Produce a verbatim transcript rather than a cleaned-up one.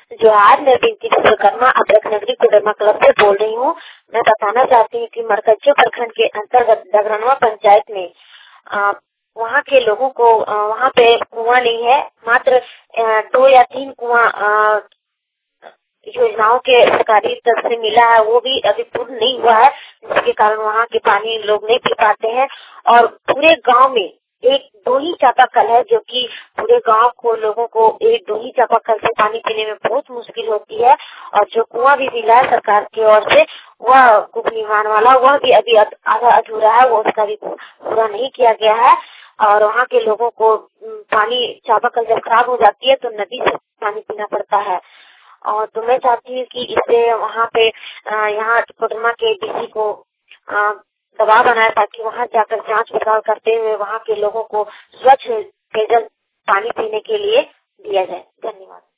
जोहार, मैं बिनती विश्वकर्मा अभ्रक नगरी कोडरमा क्लब से बोल रही हूँ। मैं बताना चाहती हूँ कि मरकच्चो प्रखंड के अंतर्गत डगरनवा पंचायत में आ, वहाँ के लोगों को आ, वहाँ पे कुआं नहीं है, मात्र आ, दो या तीन कुआं योजनाओं के सरकारी तरफ से मिला है, वो भी अभी पूर्ण नहीं हुआ है, जिसके कारण वहाँ के पानी लोग नहीं पी पाते हैं। और पूरे गांव में एक दो ही चापाकल है, जो कि पूरे गांव को लोगों को एक दो ही चापाकल से पानी पीने में बहुत मुश्किल होती है। और जो कुआं भी मिला है सरकार की ओर से, वह कुप निर्माण वाला, वह भी अभी आधा अधूरा है, वो उसका भी पूरा नहीं किया गया है। और वहाँ के लोगों को पानी चापाकल जब खराब हो जाती है तो नदी से पानी पीना पड़ता है। और तो मैं चाहती हूँ कि इससे वहाँ पे यहाँ कोडरमा के डीसी को दबाव बनाए, ताकि वहाँ जाकर जांच पड़ताल करते हुए वहाँ के लोगों को स्वच्छ पेयजल पानी पीने के लिए दिया जाए। धन्यवाद।